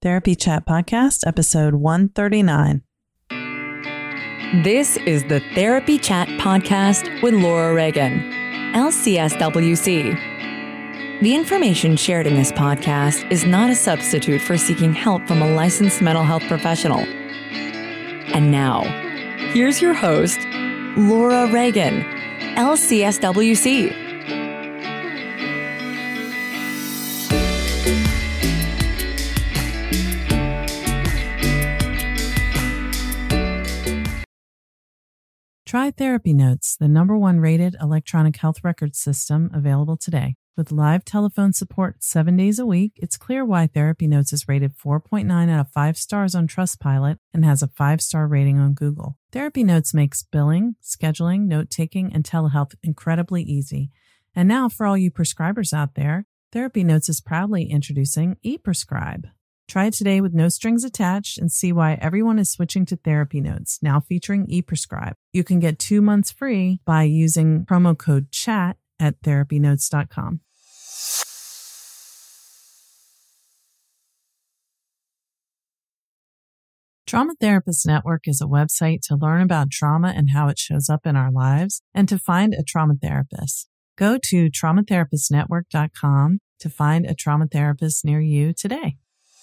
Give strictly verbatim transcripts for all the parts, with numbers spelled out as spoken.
Therapy Chat Podcast, episode one thirty-nine. This is the Therapy Chat Podcast with Laura Reagan, L C S W C. The information shared in this podcast is not a substitute for seeking help from a licensed mental health professional. And now, here's your host, Laura Reagan, L C S W C. Try Therapy Notes, the number one rated electronic health record system available today. With live telephone support seven days a week, it's clear why Therapy Notes is rated four point nine out of five stars on Trustpilot and has a five-star rating on Google. Therapy Notes makes billing, scheduling, note-taking, and telehealth incredibly easy. And now, for all you prescribers out there, Therapy Notes is proudly introducing ePrescribe. Try it today with no strings attached and see why everyone is switching to Therapy Notes, now featuring ePrescribe. You can get two months free by using promo code CHAT at therapy notes dot com. Trauma Therapist Network is a website to learn about trauma and how it shows up in our lives and to find a trauma therapist. Go to trauma therapist network dot com to find a trauma therapist near you today.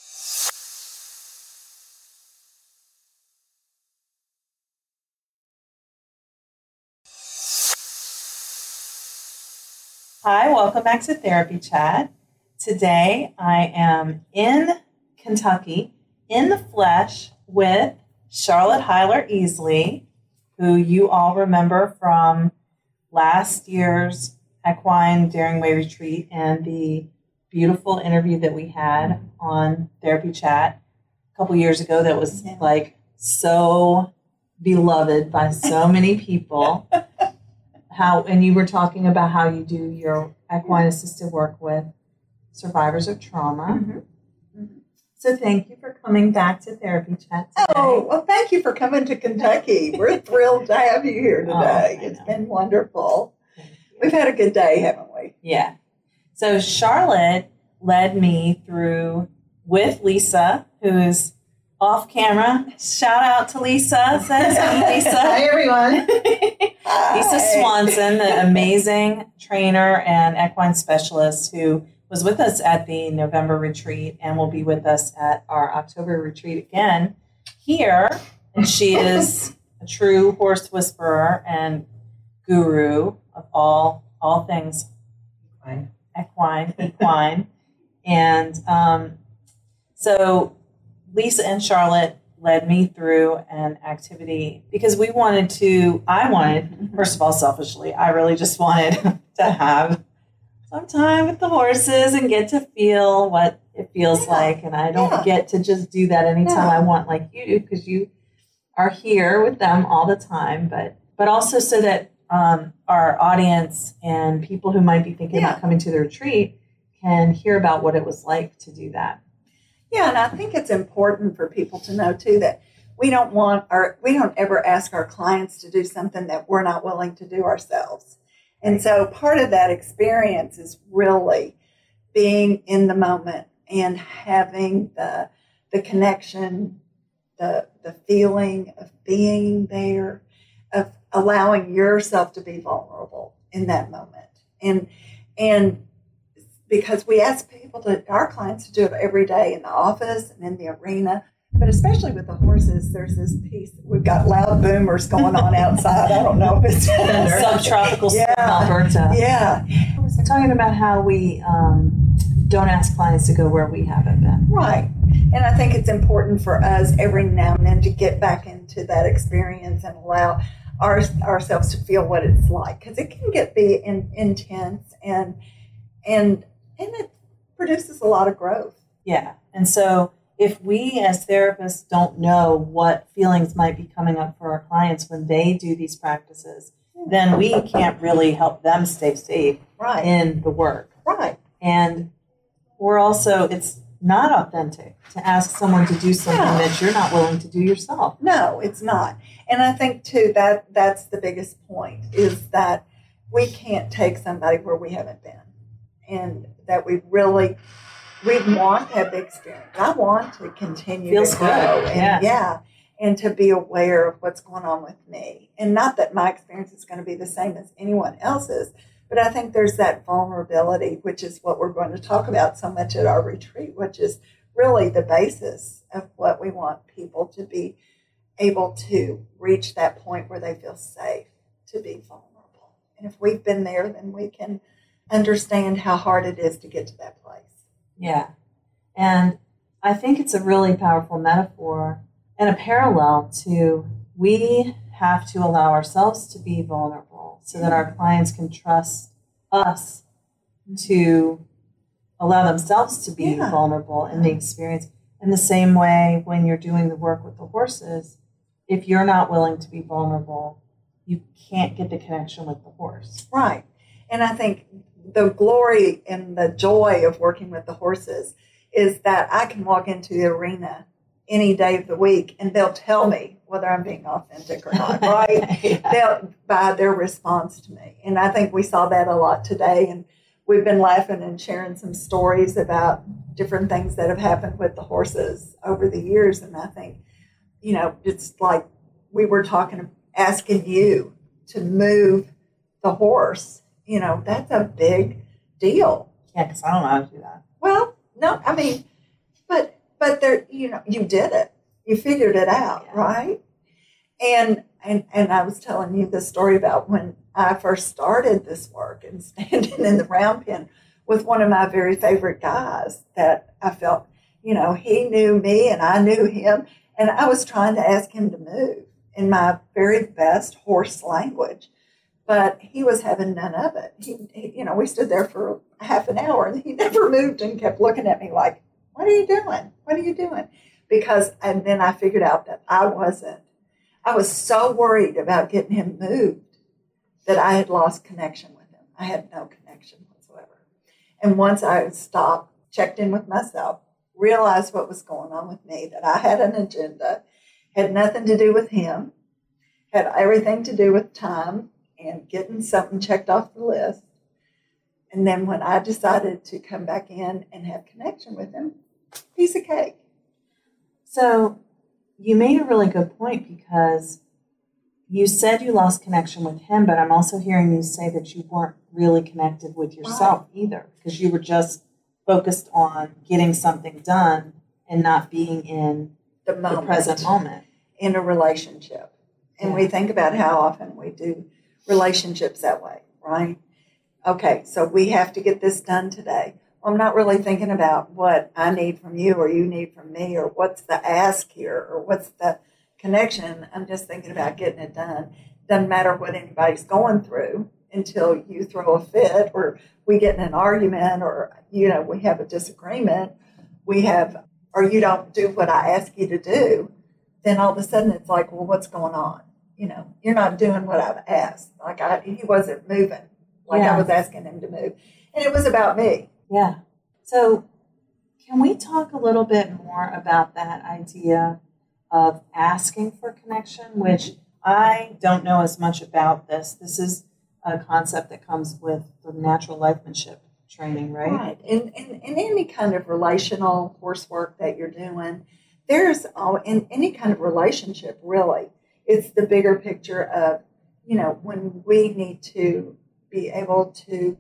Hi, welcome back to Therapy Chat. Today I am in Kentucky, in the flesh, with Charlotte Heiler-Easley, who you all remember from last year's Equine Daring Way Retreat and the beautiful interview that we had on Therapy Chat a couple years ago that was like so beloved by so many people. How, and you were talking about how you do your equine assisted work with survivors of trauma. Mm-hmm. Mm-hmm. So thank you for coming back to Therapy Chat today. Oh, well, thank you for coming to Kentucky. We're thrilled to have you here today. Oh, it's been wonderful. We've had a good day, haven't we? Yeah. So Charlotte led me through with Lisa, who's off camera. Shout out to Lisa. Say something, Lisa. Hi, everyone. Lisa Swanson, the amazing trainer and equine specialist who was with us at the November retreat and will be with us at our October retreat again here. And she is a true horse whisperer and guru of all all things equine, equine. equine. And um, so Lisa and Charlotte led me through an activity because we wanted to, I wanted, first of all, selfishly, I really just wanted to have some time with the horses and get to feel what it feels yeah. like. And I don't yeah. get to just do that anytime no. I want like you do because you are here with them all the time, but, but also so that um, our audience and people who might be thinking yeah. about coming to the retreat can hear about what it was like to do that. Yeah, and I think it's important for people to know, too, that we don't want our, we don't ever ask our clients to do something that we're not willing to do ourselves. And so part of that experience is really being in the moment and having the the connection, the the feeling of being there, of allowing yourself to be vulnerable in that moment. And and because we ask people to, our clients to do it every day in the office and in the arena, but especially with the horses, there's this piece, we've got loud boomers going on outside. I don't know if it's subtropical yeah. Alberta. Yeah. We're talking about how we um, don't ask clients to go where we haven't been. Right. And I think it's important for us every now and then to get back into that experience and allow our, ourselves to feel what it's like, because it can get be in, intense and and and it produces a lot of growth. Yeah. And so if we as therapists don't know what feelings might be coming up for our clients when they do these practices, then we can't really help them stay safe right. in the work. Right. And we're also, it's not authentic to ask someone to do something no. that you're not willing to do yourself. No, it's not. And I think, too, that that's the biggest point, is that we can't take somebody where we haven't been. And that we really we want to have the experience. I want to continue Feels to grow. good. And, Yeah. yeah. And to be aware of what's going on with me. And not that my experience is going to be the same as anyone else's, but I think there's that vulnerability, which is what we're going to talk about so much at our retreat, which is really the basis of what we want people to be able to reach that point where they feel safe to be vulnerable. And if we've been there, then we can understand how hard it is to get to that place. Yeah. And I think it's a really powerful metaphor and a parallel to we have to allow ourselves to be vulnerable so that our clients can trust us to allow themselves to be Yeah. vulnerable in the experience. In the same way, when you're doing the work with the horses, if you're not willing to be vulnerable, you can't get the connection with the horse. Right. And I think the glory and the joy of working with the horses is that I can walk into the arena any day of the week and they'll tell me whether I'm being authentic or not, right? Yeah. They'll, by their response to me. And I think we saw that a lot today. And we've been laughing and sharing some stories about different things that have happened with the horses over the years. And I think, you know, it's like we were talking, asking you to move the horse. You know, that's a big deal. Yeah, because I don't know how to do that. Well, no, I mean, but but there, you know, you did it. You figured it out, Yeah. right? And and and I was telling you the story about when I first started this work and standing in the round pen with one of my very favorite guys that I felt, you know, he knew me and I knew him, and I was trying to ask him to move in my very best horse language. But he was having none of it. He, he, you know, we stood there for half an hour and he never moved and kept looking at me like, what are you doing? What are you doing? Because, and then I figured out that I wasn't. I was so worried about getting him moved that I had lost connection with him. I had no connection whatsoever. And once I stopped, checked in with myself, realized what was going on with me, that I had an agenda, had nothing to do with him, had everything to do with time and getting something checked off the list. And then when I decided to come back in and have connection with him, piece of cake. So you made a really good point because you said you lost connection with him, but I'm also hearing you say that you weren't really connected with yourself right. either, because you were just focused on getting something done and not being in the, moment, the present moment. In a relationship. And yeah. we think about how often we do relationships that way, right? Okay, so we have to get this done today. Well, I'm not really thinking about what I need from you or you need from me or what's the ask here or what's the connection. I'm just thinking about getting it done. Doesn't matter what anybody's going through until you throw a fit or we get in an argument or, you know, we have a disagreement, we have, or you don't do what I ask you to do, then all of a sudden it's like, well, what's going on? You know, you're not doing what I've asked. Like I, he wasn't moving like yeah. I was asking him to move. And it was about me. Yeah. So can we talk a little bit more about that idea of asking for connection, which I don't know as much about this. This is a concept that comes with the natural lifemanship training, right? Right. In, in, in any kind of relational coursework that you're doing, there's, oh, in any kind of relationship, really, it's the bigger picture of, you know, when we need to be able to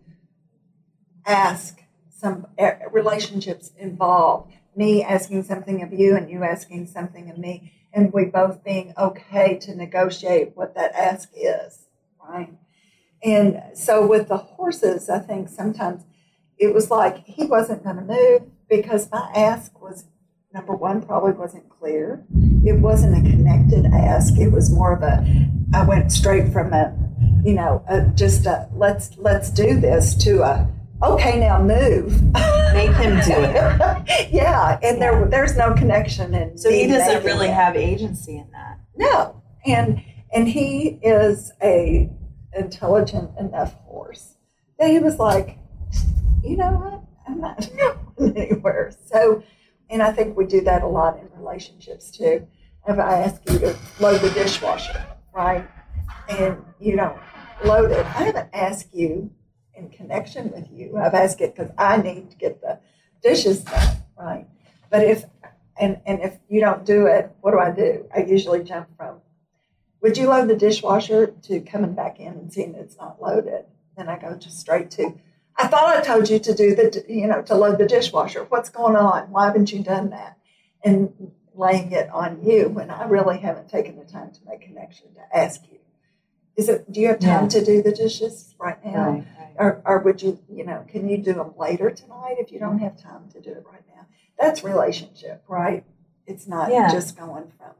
ask some relationships involve me asking something of you and you asking something of me, and we both being okay to negotiate what that ask is, right? And so with the horses, I think sometimes it was like he wasn't going to move because my ask was, number one, probably wasn't clear. It wasn't a connected ask. It was more of a, I went straight from a, you know, a, just a, let's let's do this to a, okay, now move. Make him do it. yeah, and there there's no connection. In so he doesn't really it. have agency in that. No, and and he is a intelligent enough horse that he was like, you know what, I'm not going anywhere. So, and I think we do that a lot in relationships too. If I ask you to load the dishwasher, right, and you don't load it, I haven't asked you in connection with you. I've asked it because I need to get the dishes done, right? But if and and if you don't do it, what do I do? I usually jump from, would you load the dishwasher, to coming back in and seeing it's not loaded. Then I go just straight to, I thought I told you to do the, you know, to load the dishwasher. What's going on? Why haven't you done that? And laying it on you when I really haven't taken the time to make connection to ask you. Is it? Do you have time yeah. to do the dishes right now? Right, right. Or, or would you, you know, can you do them later tonight if you don't have time to do it right now? That's relationship, right? It's not yeah. just going from,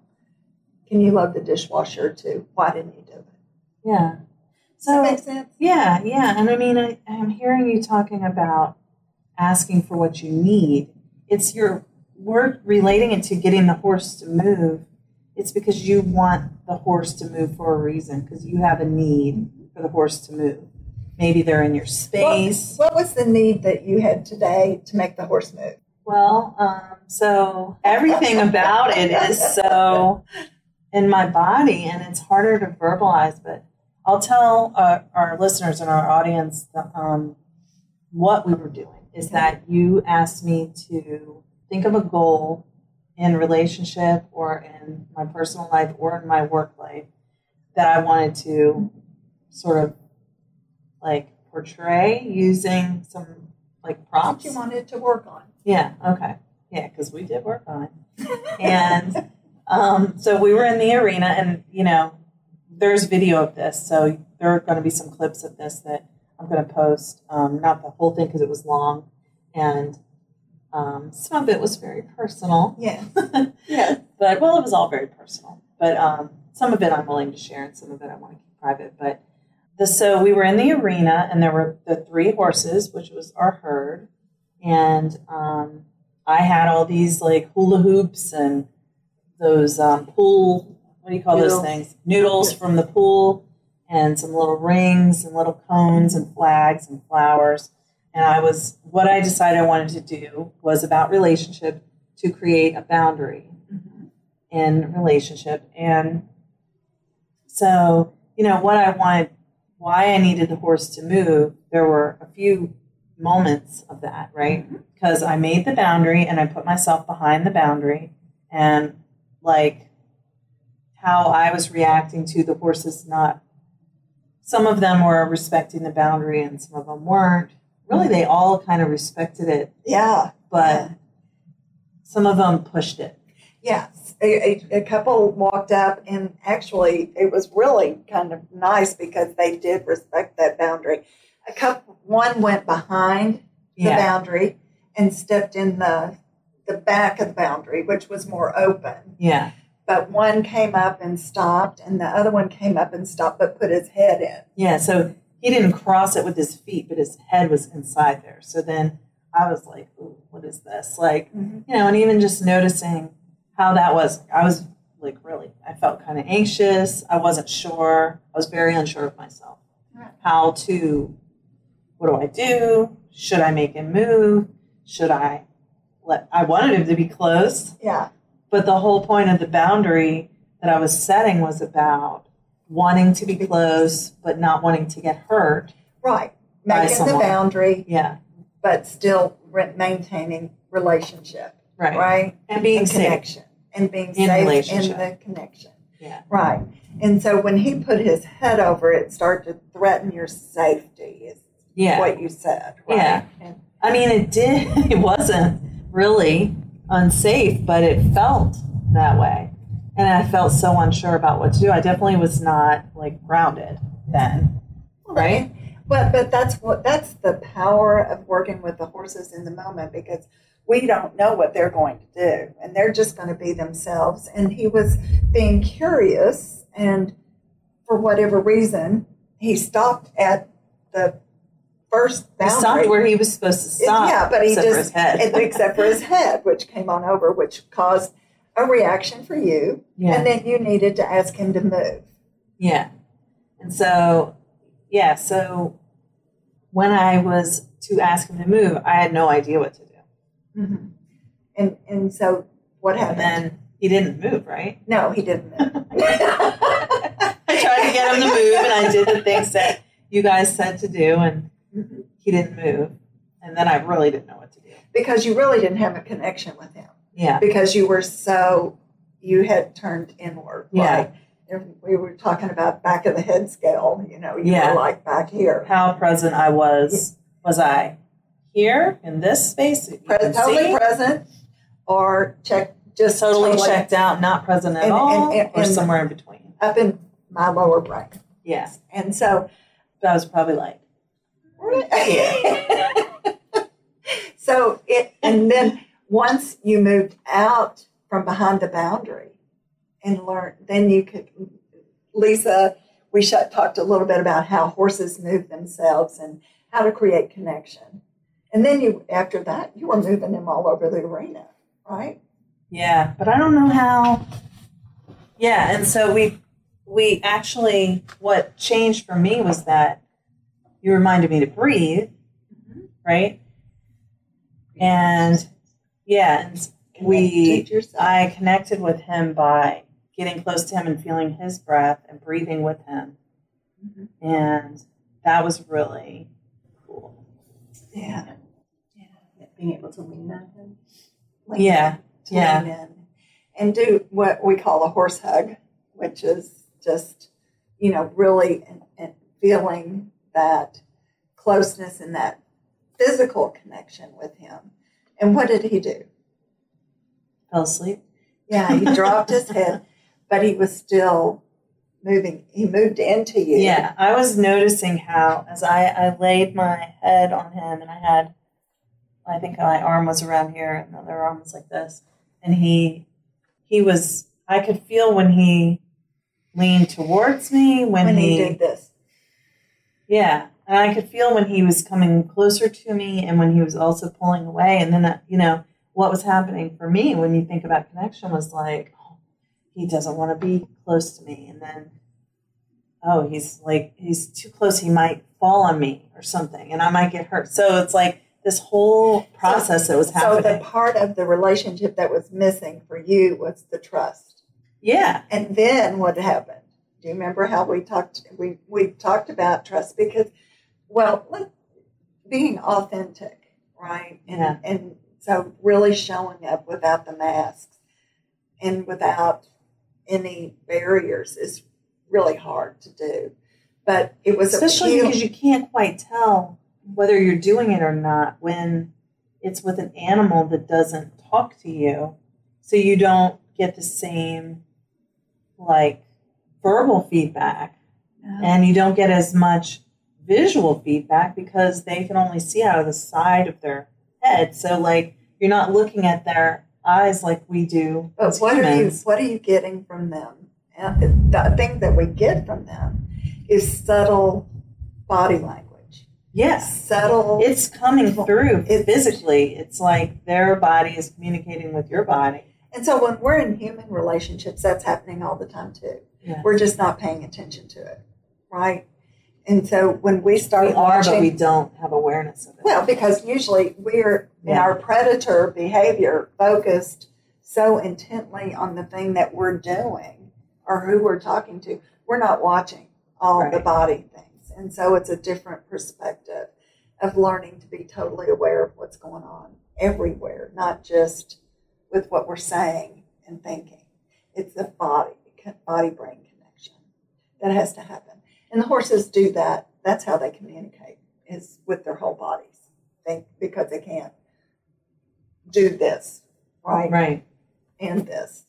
can you load the dishwasher, to why didn't you do it? Yeah. So, Does that make sense? Yeah, yeah. And I mean, I, I'm hearing you talking about asking for what you need. It's your, we're relating it to getting the horse to move. It's because you want the horse to move for a reason, because you have a need for the horse to move. Maybe they're in your space. What, what was the need that you had today to make the horse move? Well, um, so everything about it is so in my body, and it's harder to verbalize, but I'll tell uh, our listeners and our audience the, um, what we were doing is okay. that you asked me to think of a goal in relationship or in my personal life or in my work life that I wanted to sort of like portray using some like prompts. What you wanted to work on. Yeah, okay. Yeah, because we did work on it. And um, so we were in the arena, and, you know, there's video of this. So there are going to be some clips of this that I'm going to post. Um, not the whole thing because it was long. And um, some of it was very personal. Yeah. Yeah. But, well, it was all very personal. But um, some of it I'm willing to share, and some of it I want to keep private. But the, so we were in the arena, and there were the three horses, which was our herd. And um, I had all these like hula hoops and those um, pool, what do you call Noodles. those things? Noodles from the pool, and some little rings and little cones and flags and flowers. And I was, what I decided I wanted to do was about relationship, to create a boundary mm-hmm. in relationship. And so, you know, what I wanted, why I needed the horse to move, there were a few moments of that, right? Because I made the boundary and I put myself behind the boundary, and like how I was reacting to the horses, not, some of them were respecting the boundary and some of them weren't. Really, they all kind of respected it. Yeah. But yeah. some of them pushed it. Yes. A, a, a couple walked up, and actually it was really kind of nice because they did respect that boundary. A couple, one went behind the yeah. boundary and stepped in the the back of the boundary, which was more open. Yeah. But one came up and stopped, and the other one came up and stopped, but put his head in. Yeah, so he didn't cross it with his feet, but his head was inside there. So then I was like, ooh, what is this? Like, mm-hmm. you know, and even just noticing how that was, I was like, really, I felt kind of anxious. I wasn't sure. I was very unsure of myself. Right. How to, what do I do? Should I make him move? Should I let, I wanted him to be close. Yeah. But the whole point of the boundary that I was setting was about wanting to be close, but not wanting to get hurt. Right. Making the boundary. Yeah. But still re- maintaining relationship. Right. Right. And being and safe. Connection. And being in safe in the connection. Yeah. Right. And so when he put his head over it, started to threaten your safety is yeah. what you said. Right? Yeah. And, I mean, it did. It wasn't really unsafe, but it felt that way. And I felt so unsure about what to do. I definitely was not like grounded then. Right? But but that's what that's the power of working with the horses in the moment, because we don't know what they're going to do, and they're just going to be themselves. And he was being curious, and for whatever reason, he stopped at the first boundary. He stopped where he was supposed to stop. Yeah, but he except just for his head. except for his head, which came on over, which caused a reaction for you, yeah. and then you needed to ask him to move. Yeah, and so yeah, so when I was to ask him to move, I had no idea what to do. Mm-hmm. And and so what happened? And then he didn't move, right? No, he didn't move. I tried to get him to move, and I did the things that you guys said to do, and he didn't move. And then I really didn't know what to do. because you really didn't have a connection with him. Yeah. Because you were so, you had turned inward. Yeah. Right? If we were talking about back of the head scale, you know, you Yeah. were like back here. How present I was. Was I here in this space? that you Pre- can totally see? present or check, just Totally, checked out, not present at And- all, and- and- or and- somewhere in between. up in my lower brain. Yeah. And so, That was probably like, so it, and then once you moved out from behind the boundary and learned, then you could, Lisa, we sh- talked a little bit about how horses move themselves and how to create connection. And then you, after that, you were moving them all over the arena, right? yeah, but I don't know how. Yeah, and so we, we actually, what changed for me was that you reminded me to breathe, Mm-hmm. right? And yeah, and we, Connected yourself. I connected with him by getting close to him and feeling his breath and breathing with him. Mhm. And that was really cool. Yeah. Being able to lean on him. Lean Yeah, in, to yeah. lean in. And do what we call a horse hug, which is just, you know, really and, and feeling that closeness and that physical connection with him. And what did he do? Fell asleep. Yeah, he dropped his head, but he was still moving. He moved into you. Yeah, I was noticing how as I, I laid my head on him and I had, I think my arm was around here and the other arm was like this. And he, he was, I could feel when he leaned towards me, when, when he, he did this. yeah. And I could feel when he was coming closer to me and when he was also pulling away. And then, uh, you know, what was happening for me when you think about connection was like, oh, he doesn't want to be close to me. And then, oh, he's like, he's too close. He might fall on me or something and I might get hurt. So it's like this whole process that was happening. So the part of the relationship that was missing for you was the trust. Yeah. And then what happened? Do you remember how we talked? We, we talked about trust because, well, let, being authentic, right? And, Yeah. and so really showing up without the masks and without any barriers is really hard to do. But it was Especially a because you can't quite tell whether you're doing it or not when it's with an animal that doesn't talk to you. So you don't get the same, like, verbal feedback. And you don't get as much visual feedback because they can only see out of the side of their head. So, like, you're not looking at their eyes like we do But as what are you humans. what are you getting from them? And the thing that we get from them is subtle body language. Yes. Subtle. It's coming through It's- physically. It's like their body is communicating with your body. And so when we're in human relationships, that's happening all the time too. Yeah. We're just not paying attention to it, right? And so when we start We are, watching, but we don't have awareness of it. well, because usually we're in Yeah. our predator behavior focused so intently on the thing that we're doing or who we're talking to, we're not watching all the Right. body things. And so it's a different perspective of learning to be totally aware of what's going on everywhere, not just with what we're saying and thinking. It's the body, body-brain connection that has to happen. And the horses do that. That's how they communicate, is with their whole bodies. They, because they can't do this, right? Right. And this.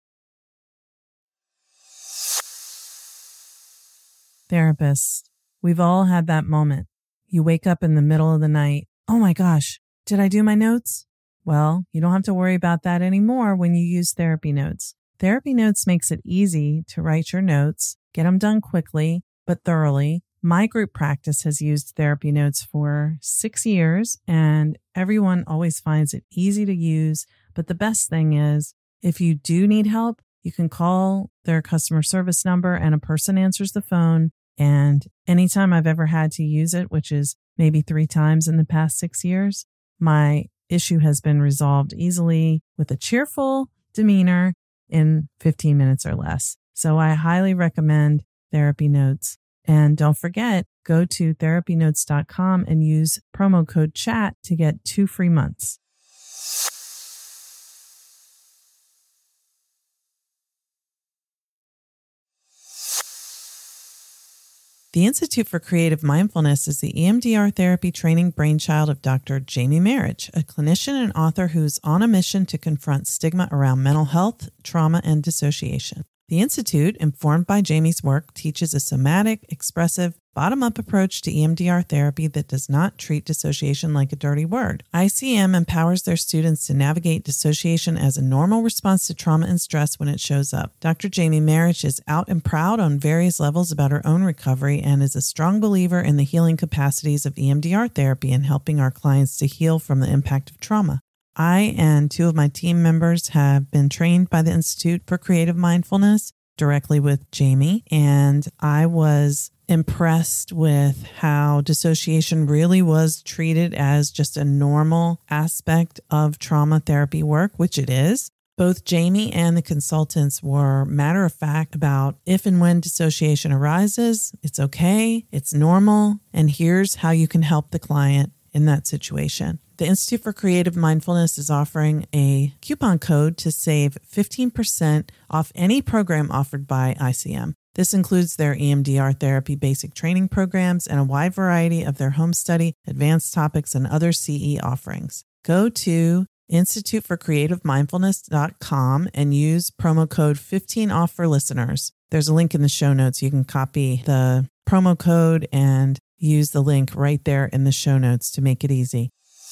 Therapists, we've all had that moment. You wake up in the middle of the night. Oh my gosh, did I do my notes? Well, you don't have to worry about that anymore when you use Therapy Notes. Therapy Notes makes it easy to write your notes, get them done quickly, but thoroughly. My group practice has used Therapy Notes for six years, and everyone always finds it easy to use. But the best thing is, if you do need help, you can call their customer service number and a person answers the phone. And anytime I've ever had to use it, which is maybe three times in the past six years, my issue has been resolved easily with a cheerful demeanor in fifteen minutes or less. So I highly recommend Therapy Notes. And don't forget, go to therapy notes dot com and use promo code CHAT to get two free months. The Institute for Creative Mindfulness is the E M D R therapy training brainchild of Doctor Jamie Marich, a clinician and author who's on a mission to confront stigma around mental health, trauma, and dissociation. The Institute, informed by Jamie's work, teaches a somatic, expressive, bottom-up approach to E M D R therapy that does not treat dissociation like a dirty word. I C M empowers their students to navigate dissociation as a normal response to trauma and stress when it shows up. Doctor Jamie Marich is out and proud on various levels about her own recovery and is a strong believer in the healing capacities of E M D R therapy and helping our clients to heal from the impact of trauma. I and two of my team members have been trained by the Institute for Creative Mindfulness directly with Jamie, and I was impressed with how dissociation really was treated as just a normal aspect of trauma therapy work, which it is. Both Jamie and the consultants were matter of fact about if and when dissociation arises, it's okay, it's normal, and here's how you can help the client in that situation. The Institute for Creative Mindfulness is offering a coupon code to save fifteen percent off any program offered by I C M. This includes their E M D R therapy basic training programs and a wide variety of their home study, advanced topics, and other C E offerings. Go to institute for creative mindfulness dot com and use promo code fifteen off for listeners. There's a link in the show notes. You can copy the promo code and use the link right there in the show notes to make it easy.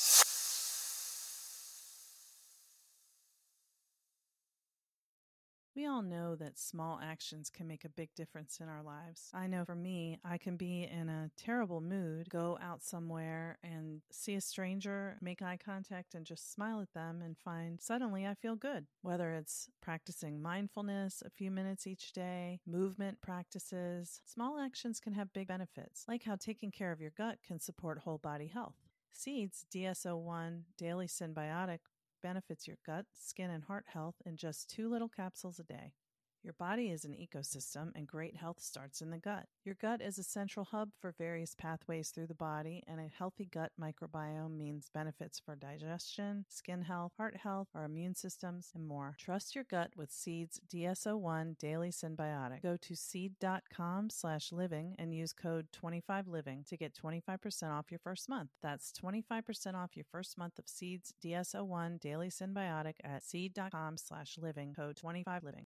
We all know that small actions can make a big difference in our lives. I know for me, I can be in a terrible mood, go out somewhere and see a stranger, make eye contact and just smile at them and find suddenly I feel good. Whether it's practicing mindfulness a few minutes each day, movement practices, small actions can have big benefits, like how taking care of your gut can support whole body health. Seeds D S O one Daily Synbiotic benefits your gut, skin, and heart health in just two little capsules a day. Your body is an ecosystem, and great health starts in the gut. Your gut is a central hub for various pathways through the body, and a healthy gut microbiome means benefits for digestion, skin health, heart health, our immune systems, and more. Trust your gut with Seed's D S O one Daily Synbiotic. Go to seed.com slash living and use code twenty-five living to get twenty-five percent off your first month. That's twenty-five percent off your first month of Seed's D S O one Daily Synbiotic at seed.com slash living, code twenty-five living.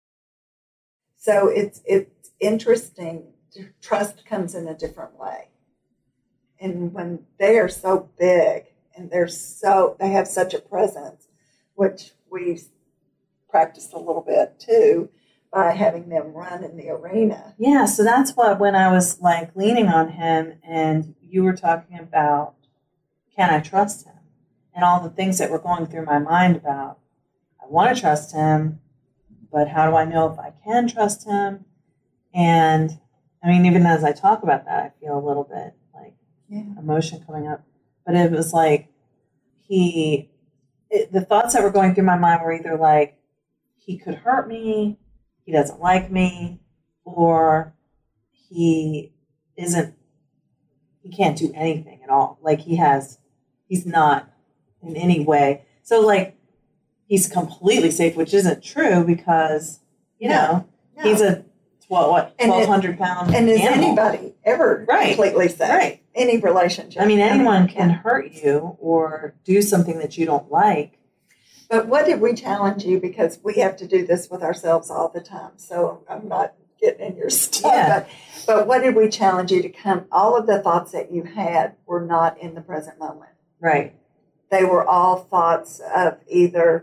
So it's it's interesting. Trust comes in a different way. And when they are so big and they're so they have such a presence, which we practiced a little bit too by having them run in the arena. Yeah, so that's what when I was like leaning on him and you were talking about can I trust him? And all the things that were going through my mind about I want to trust him. But how do I know if I can trust him? And I mean, even as I talk about that, I feel a little bit like yeah. emotion coming up. But it was like he, it, the thoughts that were going through my mind were either like, he could hurt me, he doesn't like me, or he isn't, he can't do anything at all. Like he has, he's not in any way. So like, he's completely safe, which isn't true because, you no, know, no. he's a what, what twelve hundred pound And is animal. anybody ever right. completely safe? Right. Any relationship. I mean, anyone can hurt you or do something that you don't like. But what did we challenge you? Because we have to do this with ourselves all the time. So I'm not getting in your stuff. Yeah. But, but what did we challenge you to come? All of the thoughts that you had were not in the present moment. Right. They were all thoughts of either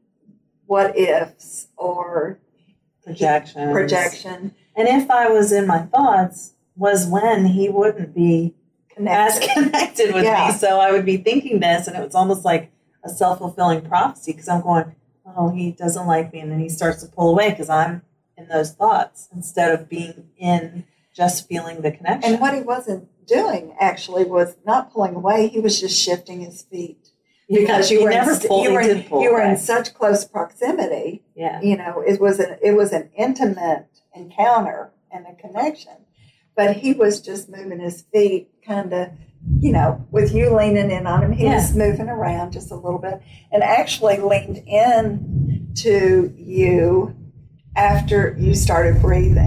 what ifs or projection. Projection. And if I was in my thoughts, was when he wouldn't be connected. as connected with yeah. me. So I would be thinking this, and it was almost like a self-fulfilling prophecy because I'm going, oh, he doesn't like me. And then he starts to pull away because I'm in those thoughts instead of being in just feeling the connection. And what he wasn't doing actually was not pulling away. He was just shifting his feet. Because yeah, you were, never in, pulled, you were, in, pull you were in such close proximity. Yeah. You know, it was an it was an intimate encounter and a connection. But he was just moving his feet kind of, you know, with you leaning in on him. He yeah. was moving around just a little bit and actually leaned in to you after you started breathing.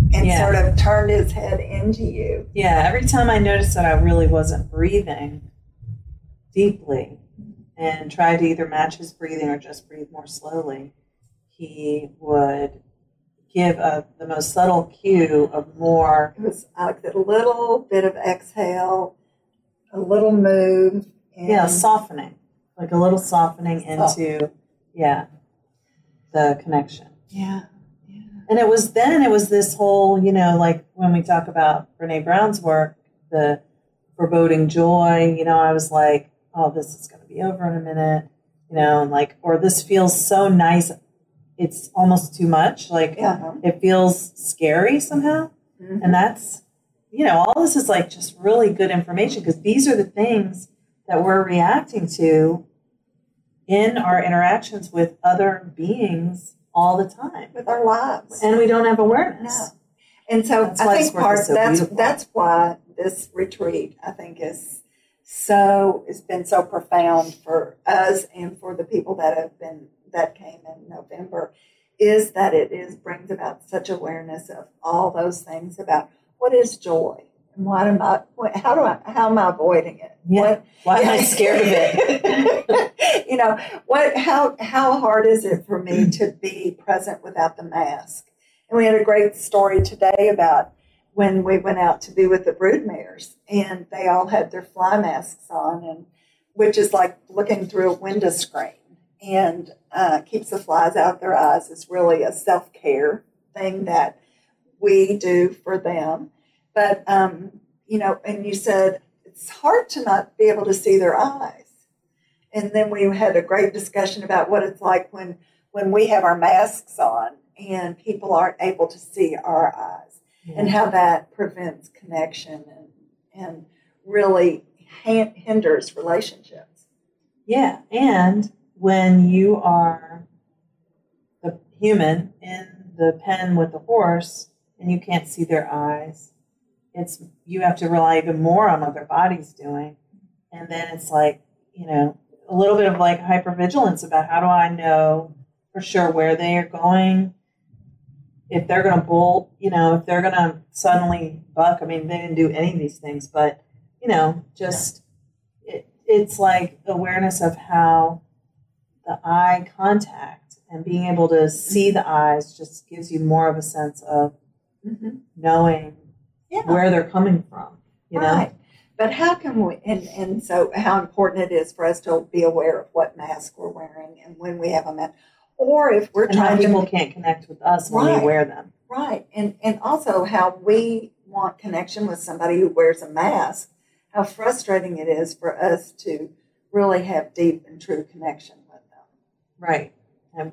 and Yeah. sort of turned his head into you. Yeah, every time I noticed that I really wasn't breathing deeply and tried to either match his breathing or just breathe more slowly, he would give a, the most subtle cue of more. It was like a little bit of exhale, a little move. And Yeah, softening, like a little softening Soft. into, yeah, the connection. Yeah. Yeah. And it was then, it was this whole, you know, like when we talk about Brene Brown's work, the foreboding joy, you know, I was like, oh, this is going to be over in a minute, you know, and like, or this feels so nice. It's almost too much. Like Yeah. it feels scary somehow. Mhm. And that's, you know, all this is like just really good information because these are the things that we're reacting to in our interactions with other beings all the time. With our lives. And we don't have awareness. No. And so That's why I this think work part is so that's beautiful. that's why this retreat I think is so it's been so profound for us and for the people that have been that came in November, is that it is brings about such awareness of all those things about what is joy and what am I what, how do I how am I avoiding it? Yeah. What, Why am I scared of it? You know, what how how hard is it for me to be present without the mask? And we had a great story today about when we went out to be with the broodmares, and they all had their fly masks on, and which is like looking through a window screen, and uh, keeps the flies out of their eyes. It's really a self-care thing that we do for them. But, um, you know, and you said it's hard to not be able to see their eyes. And then we had a great discussion about what it's like when, when we have our masks on and people aren't able to see our eyes, Yeah. and how that prevents connection and, and really ha- hinders relationships. Yeah. And when you are the human in the pen with the horse and you can't see their eyes, it's you have to rely even more on what their body's doing. And then it's like, you know, a little bit of like hypervigilance about how do I know for sure where they are going, if they're going to bolt, you know, if they're going to suddenly buck. I mean, they didn't do any of these things, but, you know, just it, it's like awareness of how the eye contact and being able to see the eyes just gives you more of a sense of Mm-hmm. knowing Yeah. where they're coming from, you know? Right. But how can we, and, and so how important it is for us to be aware of what mask we're wearing and when we have a mask, or if we're And how trying people to, can't connect with us when Right. we wear them. right, and, and also how we want connection with somebody who wears a mask, how frustrating it is for us to really have deep and true connection with them. Right. And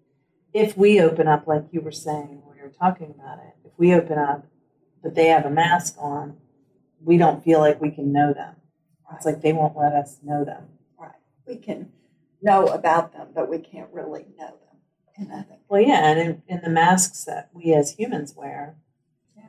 if we open up, like you were saying when we were talking about it, if we open up, but they have a mask on, we don't feel like we can know them. It's like they won't let us know them. Right. We can know about them, but we can't really know them. And I think, Well, yeah, and in, in the masks that we as humans wear, yeah.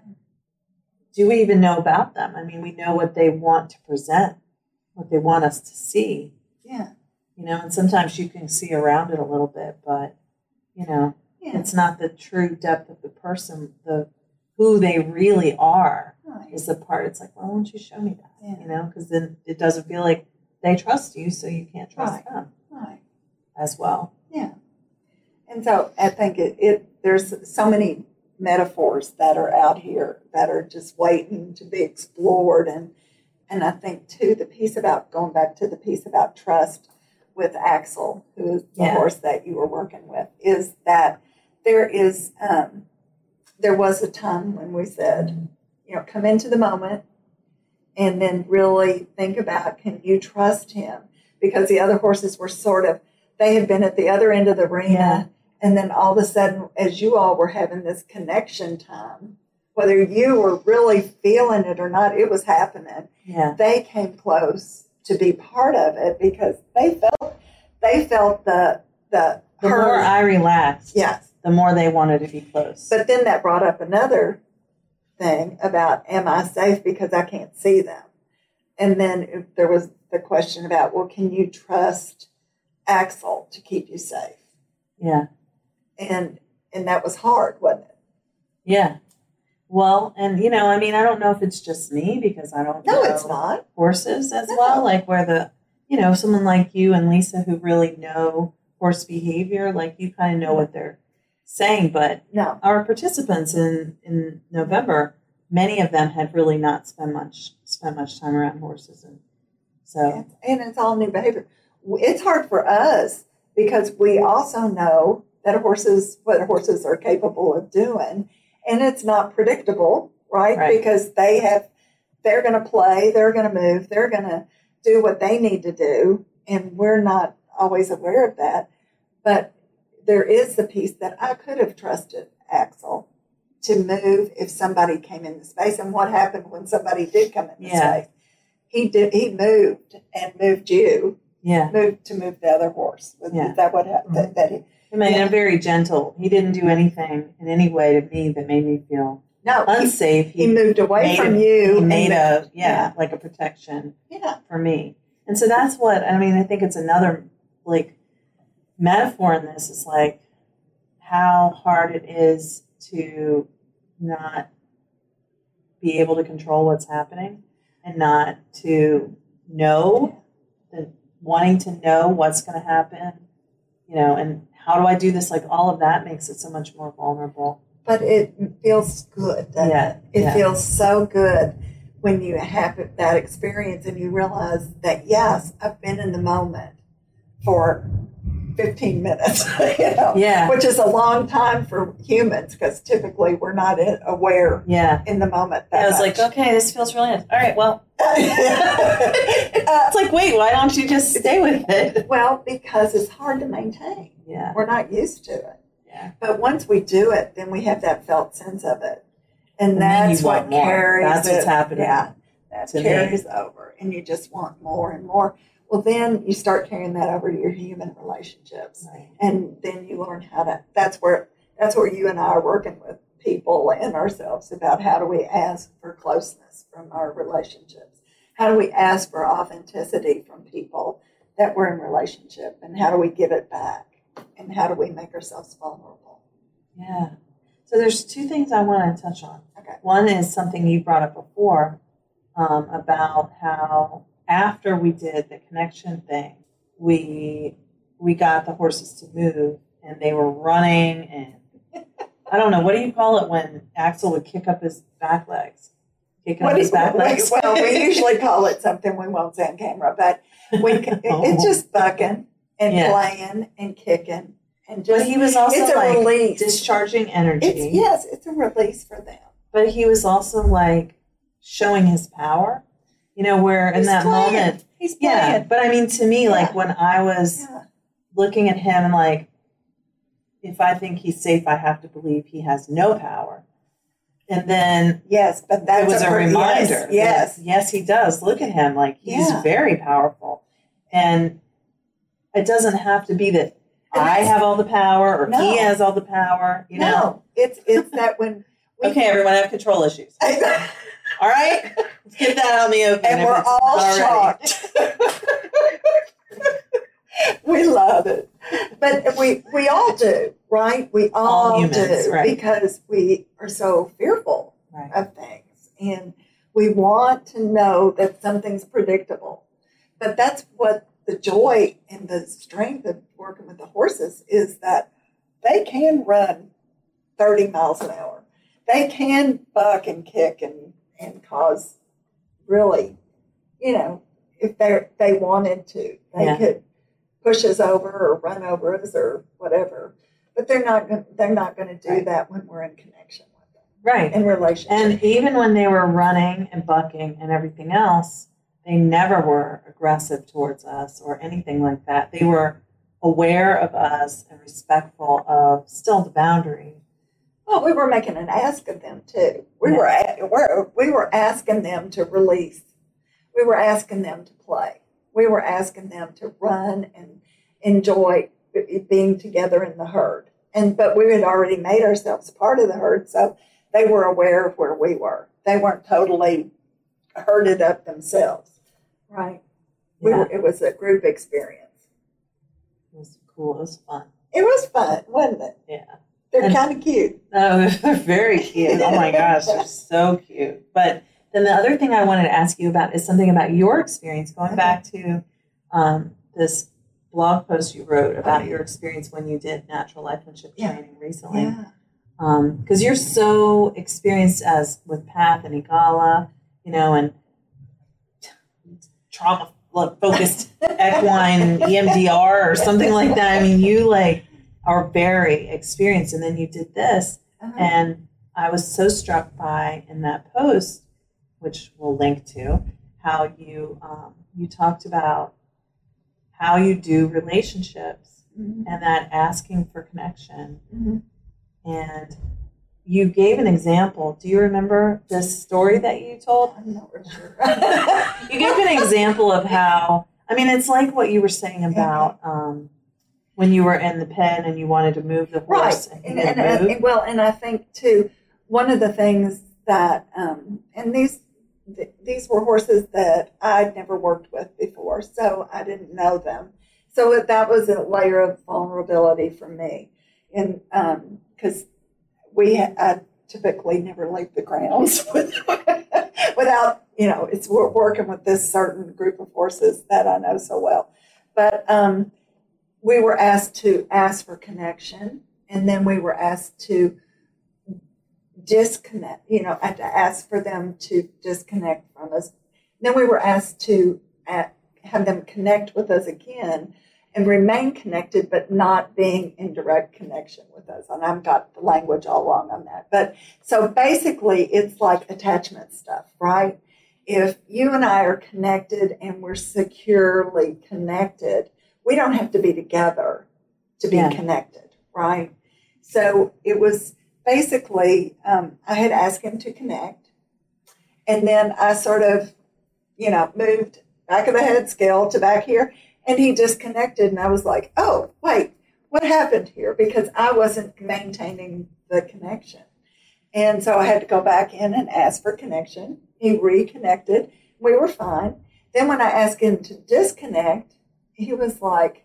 do we even know about them? I mean, we know what they want to present, what they want us to see, Yeah. you know, and sometimes you can see around it a little bit, but, you know, Yeah. it's not the true depth of the person, the who they really are Right. is the part. It's like, well, why don't you show me that? Yeah. You know, because then it doesn't feel like they trust you, so you can't trust Right. them Right. as well. Yeah. And so I think it, it there's so many metaphors that are out here that are just waiting to be explored. And and I think too the piece about going back to the piece about trust with Axel, who is the Yeah. horse that you were working with, is that there is um, there was a time when we said, you know, come into the moment and then really think about, can you trust him? Because the other horses were sort of, they had been at the other end of the arena. Yeah. And then all of a sudden, as you all were having this connection time, whether you were really feeling it or not, it was happening. Yeah. They came close to be part of it because they felt, they felt the, the, The hurt. more I relaxed, Yes. the more they wanted to be close. But then that brought up another thing about, am I safe because I can't see them? And then if there was the question about, well, can you trust Axel to keep you safe? yeah. And and that was hard, wasn't it? Yeah. Well, and you know, I mean, I don't know if it's just me because I don't No, know it's not. horses as No. well. Like where the, you know, someone like you and Lisa who really know horse behavior, like you kind of know what they're saying. But No. our participants in, in November, many of them had really not spent much spent much time around horses, and so And it's all new behavior. It's hard for us because we also know that horses, what horses are capable of doing, and it's not predictable, right? Right. Because they have, they're going to play, they're going to move, they're going to do what they need to do, and we're not always aware of that. But there is the piece that I could have trusted Axel to move if somebody came in the space. And what happened when somebody did come in the Yeah. space? He did. He moved and moved you. yeah. Moved to move the other horse. Was, Yeah. is that what happened? That, that he, I mean, Yeah. I'm very gentle. He didn't do anything in any way to me that made me feel no, he, unsafe. he moved away made from a, you. He and made moved- a yeah, yeah. like a protection yeah. for me. And so that's what I mean. I think it's another like metaphor in this is like how hard it is to not be able to control what's happening and not to know and wanting to know what's going to happen, you know, and how do I do this? Like all of that makes it so much more vulnerable. But it feels good, doesn't Yeah, it? It yeah. feels so good when you have that experience and you realize that, yes, I've been in the moment for fifteen minutes, you know, Yeah. which is a long time for humans because typically we're not in, aware Yeah. in the moment. That I was like, much. okay, this feels really nice. All right, well, Uh, it's like, wait, why don't you just stay with it? well, because it's hard to maintain. Yeah. We're not used to it. Yeah. But once we do it, then we have that felt sense of it. And, And then you that's what want more. carries That's what's it. happening Yeah, that to me. carries over. And you just want more and more. Well, then you start carrying that over to your human relationships. Right. And then you learn how to, that's where, that's where you and I are working with people and ourselves about how do we ask for closeness from our relationships? How do we ask for authenticity from people that we're in relationship? And how do we give it back? And how do we make ourselves vulnerable? Yeah. So there's two things I want to touch on. Okay. One is something you brought up before um, about how after we did the connection thing, we we got the horses to move and they were running and I don't know, what do you call it when Axel would kick up his back legs? Kicking What up his is, back we, legs? well, we usually call it something we won't say on camera, but we it, it's just bucking and Yeah. playing and kicking and But just he was also it's a like release. discharging energy. It's, yes, it's a release for them. But he was also like showing his power, you know, where in He's that playing. moment, He's yeah. playing. But I mean, to me, like Yeah. when I was Yeah. looking at him and like, if I think he's safe, I have to believe he has no power. And then Yes, but that it was a reminder. that, Yes, yes, he does. Look at him. Like he's Yeah. very powerful. And it doesn't have to be that And I that's- have all the power or No. he has all the power, you know? no, it's it's that when we Okay, everyone, I have control issues. All right? Let's get that out in the open. and if we're it's all not already. shocked. We love it, but we we all do, right? We all, All humans, do right. because we are so fearful Right. of things, and we want to know that something's predictable. But that's what the joy and the strength of working with the horses is, that they can run thirty miles an hour. They can buck and kick and, and cause really, you know, if they they wanted to, they Yeah. could push us over or run over us or whatever. But they're not going they're not going to do Right. that when we're in connection with them, Right. in relationship. And even when they were running and bucking and everything else, they never were aggressive towards us or anything like that. They were aware of us and respectful of still the boundary. Well, we were making an ask of them too. We Yeah. were a- we're, we were asking them to release. We were asking them to play. We were asking them to run and enjoy being together in the herd. And but we had already made ourselves part of the herd, so they were aware of where we were. They weren't totally herded up themselves, right? We Yeah. were, it was a group experience. It was cool. It was fun. It was fun, wasn't it? Yeah. There they're And- kind of cute. Oh, they're very cute. Oh my gosh, they're so cute. But then the other thing I wanted to ask you about is something about your experience, going back to um, this blog post you wrote about your experience when you did natural lifelessship Yeah. training recently. Yeah. Because you're so experienced as with PATH and EGALA, you know, and trauma focused equine E M D R or something like that. I mean, you like are very experienced, and then you did this, Uh-huh. and I was so struck by in that post, which we'll link to, how you um, you talked about how you do relationships Mhm. and that asking for connection. Mhm. And you gave an example. Do you remember this story that you told? I'm not really sure. You gave an example of how, I mean, it's like what you were saying about um, when you were in the pen and you wanted to move the horse. Right. And, he And, didn't and, move. and, well, and I think, too, one of the things that, um, and these, th- these were horses that I'd never worked with before, so I didn't know them. So it- that was a layer of vulnerability for me. And because we ha- I typically never leave the grounds with, without, you know, it's we're working with this certain group of horses that I know so well. But um, we were asked to ask for connection, and then we were asked to disconnect, you know, I had to ask for them to disconnect from us. Then we were asked to uh, have them connect with us again and remain connected, but not being in direct connection with us. And I've got the language all wrong on that. But so basically, it's like attachment stuff, right? If you and I are connected and we're securely connected, we don't have to be together to be Yeah. connected, right? So it was basically, um, I had asked him to connect. And then I sort of, you know, moved back of the head scale to back here. And he disconnected, and I was like, oh, wait, what happened here? Because I wasn't maintaining the connection. And so I had to go back in and ask for connection. He reconnected. We were fine. Then when I asked him to disconnect, he was like,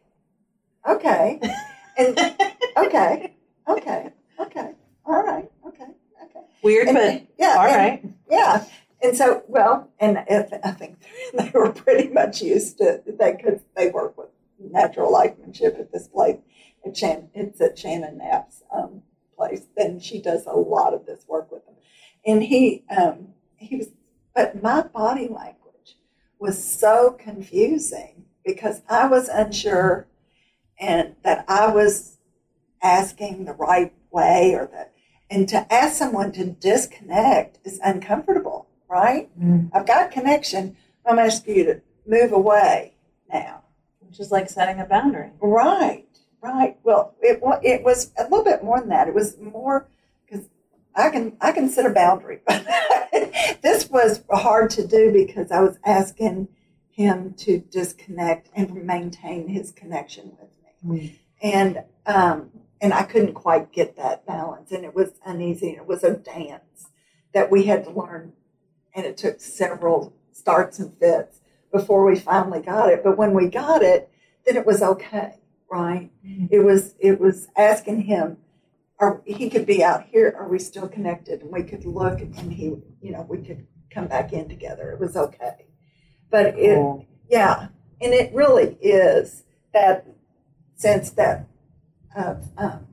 okay. And okay, okay, okay, all right, okay, okay. Weird, And- but yeah, all and- right. Yeah. And so, well, and if, I think they were pretty much used to, they could, they work with natural life-manship at this place. At Shannon, it's at Shannon Knapp's um, place. And she does a lot of this work with them. And he, um, he was, but my body language was so confusing because I was unsure and that I was asking the right way or that, and to ask someone to disconnect is uncomfortable. Right? Mm. I've got connection. I'm asking you to move away now. Which is like setting a boundary. Right, right. Well, it wa- it was a little bit more than that. It was more because I can I can set a boundary, but this was hard to do because I was asking him to disconnect and maintain his connection with me, Mm. and um, and I couldn't quite get that balance, and it was uneasy. And it was a dance that we had to learn. And it took several starts and fits before we finally got it. But when we got it, then it was okay, right? Mm-hmm. It was it was asking him, or he could be out here, are we still connected? And we could look, and he, you know, we could come back in together. It was okay. But it, Cool. yeah, and it really is that sense that of, um,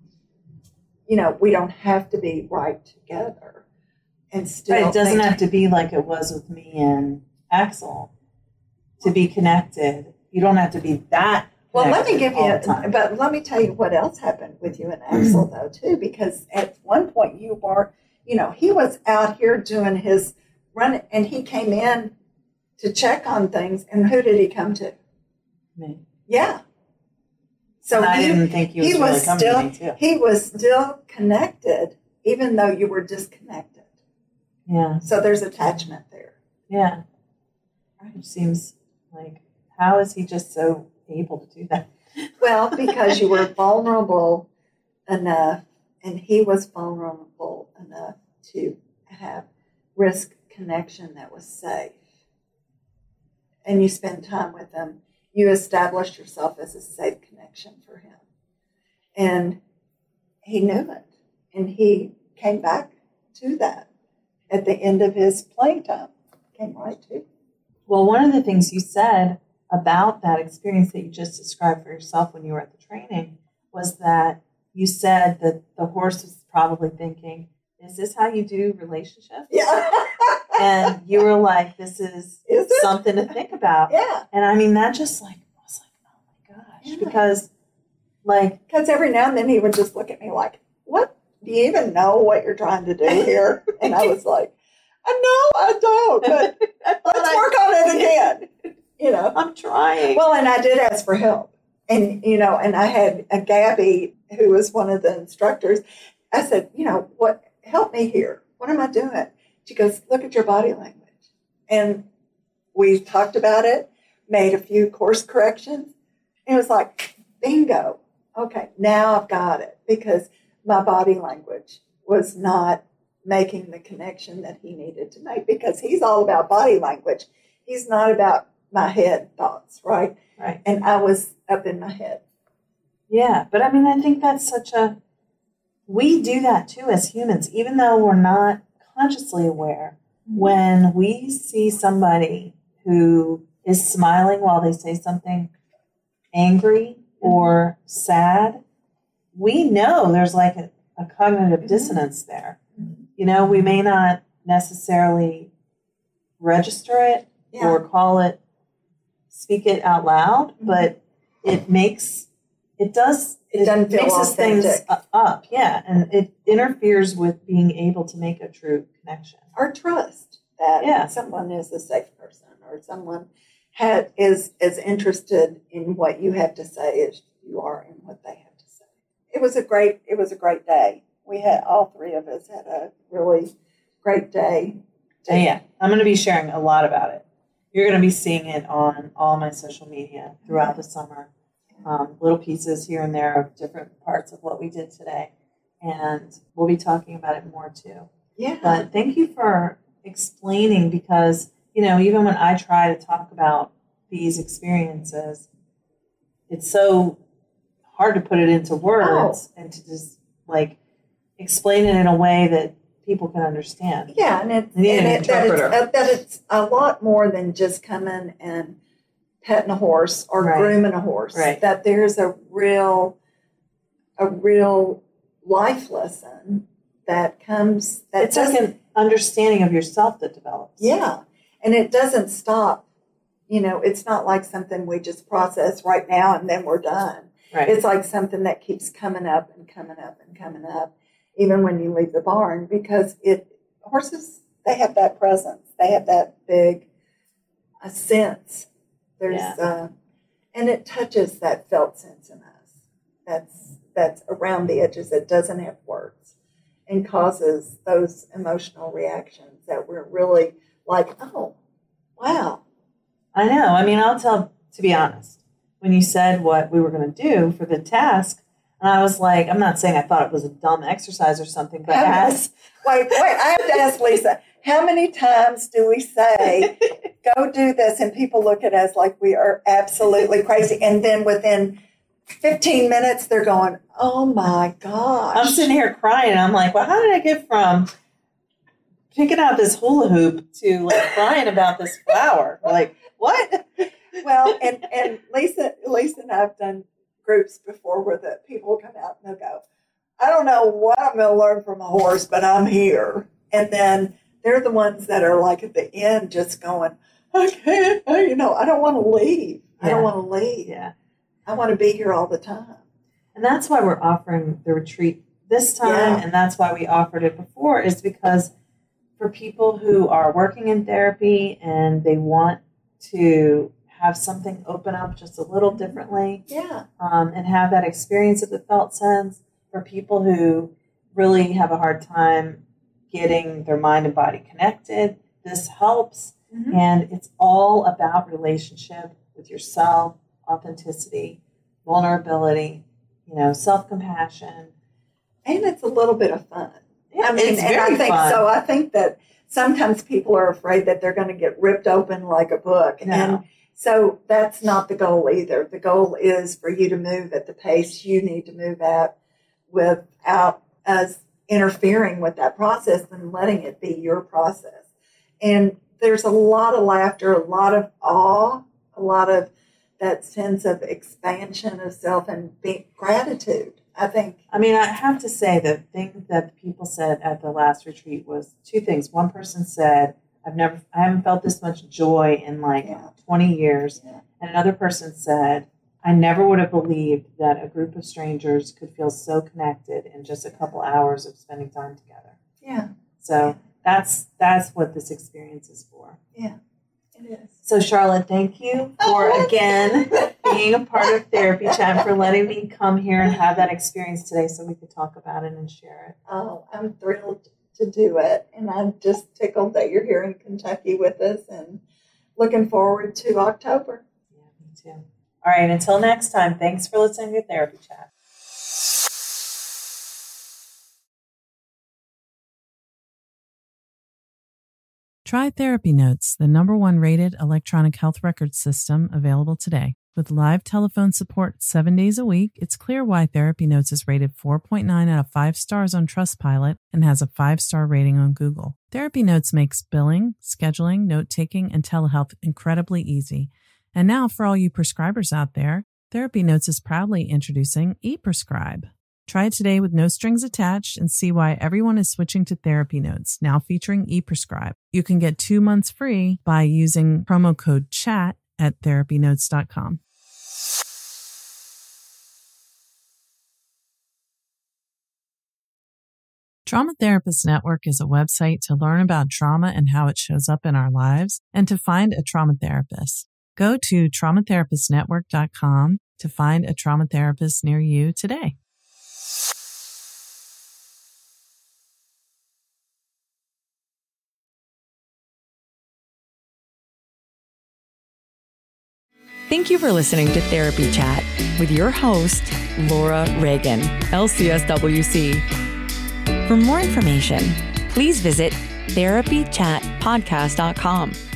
you know, we don't have to be right together. And still, Right, it doesn't maintain- have to be like it was with me and Axel to be connected. You don't have to be that. Well, let me connected give all you, the time. but let me tell you what else happened with you and Axel, though, too, because at one point you were, you know, he was out here doing his run, and he came in to check on things, and who did he come to? Me. Yeah. So And I he, didn't think he was he really was coming still, to me too. he was still connected, even though you were disconnected. Yeah, So there's attachment there. yeah. It seems like, how is he just so able to do that? Well, because you were vulnerable enough, and he was vulnerable enough to have risk connection that was safe. And you spend time with him, you established yourself as a safe connection for him. And he knew it. And he came back to that at the end of his playing time. Came right to. Well, one of the things you said about that experience that you just described for yourself when you were at the training was that you said that the horse was probably thinking, is this how you do relationships? Yeah. And you were like, this is, is something to think about. Yeah. And I mean, that just like, I was like, oh my gosh. Yeah. Because like. Because every now and then he would just look at me like, what? Do you even know what you're trying to do here? And I was like, I know I don't, but let's work on it again. You know, I'm trying. Well, and I did ask for help. And, you know, and I had a Gabby who was one of the instructors. I said, you know, what, help me here. What am I doing? She goes, look at your body language. And we talked about it, made a few course corrections. And it was like, bingo. Okay, now I've got it. Because my body language was not making the connection that he needed to make. Because he's all about body language. He's not about my head thoughts, right? Right. And I was up in my head. Yeah, but I mean, I think that's such a, we do that too as humans, even though we're not consciously aware. Mm-hmm. When we see somebody who is smiling while they say something angry or sad, we know there's like a, a cognitive mm-hmm. dissonance there. Mm-hmm. You know, we may not necessarily register it yeah. or call it, speak it out loud, mm-hmm. but it makes, it does, it, it mixes things up. Yeah. And it interferes with being able to make a true connection. Or trust that yeah. someone is a safe person or someone had, is as interested in what you have to say as you are in what they have to say. It was a great, it was a great day. We had, all three of us had a really great day. And yeah. I'm going to be sharing a lot about it. You're going to be seeing it on all my social media throughout the summer. Um, little pieces here and there of different parts of what we did today. And we'll be talking about it more too. Yeah. But thank you for explaining because, you know, even when I try to talk about these experiences, it's so hard to put it into words oh. and to just like explain it in a way that people can understand. Yeah, and, it, and it, that, it's, uh, that it's a lot more than just coming and petting a horse or right. grooming a horse. Right. That there's a real, a real life lesson that comes. That it's like an understanding of yourself that develops. Yeah, and it doesn't stop. You know, it's not like something we just process right now and then we're done. Right. It's like something that keeps coming up and coming up and coming up. Even when you leave the barn, because it horses, they have that presence. They have that big a sense. There's yeah. uh, and it touches that felt sense in us. That's that's around the edges. It doesn't have words, and causes those emotional reactions that we're really like, oh, wow. I know. I mean, I'll tell. To be honest, when you said what we were going to do for the task. And I was like, I'm not saying I thought it was a dumb exercise or something, but as... Wait, wait, I have to ask Lisa, how many times do we say, go do this, and people look at us like we are absolutely crazy, and then within fifteen minutes, they're going, oh my gosh. I'm sitting here crying, and I'm like, well, how did I get from picking out this hula hoop to like crying about this flower? Like, what? Well, and, and Lisa, Lisa and I have done groups before where the people will come out and they'll go, I don't know what I'm going to learn from a horse, but I'm here. And then they're the ones that are like at the end just going, I can't, you know, I don't want to leave. Yeah. I don't want to leave. Yeah. I want to be here all the time. And that's why we're offering the retreat this time. Yeah. And that's why we offered it before is because for people who are working in therapy and they want to have something open up just a little differently. Yeah. Um, and have that experience of the felt sense for people who really have a hard time getting their mind and body connected. This helps. Mm-hmm. And it's all about relationship with yourself, authenticity, vulnerability, you know, self-compassion. And it's a little bit of fun. Yeah, I mean, it's and very I think fun. so. I think that sometimes people are afraid that they're going to get ripped open like a book. No. And so that's not the goal either. The goal is for you to move at the pace you need to move at, without us interfering with that process and letting it be your process. And there's a lot of laughter, a lot of awe, a lot of that sense of expansion of self and be- gratitude, I think. I mean, I have to say the thing that people said at the last retreat was two things. One person said, I've never, I haven't felt this much joy in like Yeah. twenty years. Yeah. And another person said, I never would have believed that a group of strangers could feel so connected in just a couple hours of spending time together. Yeah, So that's that's what this experience is for. yeah, it is. So Charlotte, thank you for Oh. again being a part of Therapy Chat, for letting me come here and have that experience today so we could talk about it and share it. Oh, I'm thrilled to do it. And I'm just tickled that you're here in Kentucky with us and looking forward to October. Yeah, me too. All right, until next time, thanks for listening to Therapy Chat. Try Therapy Notes, the number one rated electronic health record system available today. With live telephone support seven days a week, it's clear why Therapy Notes is rated four point nine out of five stars on Trustpilot and has a five-star rating on Google. Therapy Notes makes billing, scheduling, note-taking, and telehealth incredibly easy. And now, for all you prescribers out there, Therapy Notes is proudly introducing ePrescribe. Try it today with no strings attached and see why everyone is switching to Therapy Notes, now featuring ePrescribe. You can get two months free by using promo code CHAT at therapy notes dot com. Trauma Therapist Network is a website to learn about trauma and how it shows up in our lives and to find a trauma therapist. Go to trauma therapist network dot com to find a trauma therapist near you today. Thank you for listening to Therapy Chat with your host, Laura Reagan, L C S W C. For more information, please visit therapy chat podcast dot com.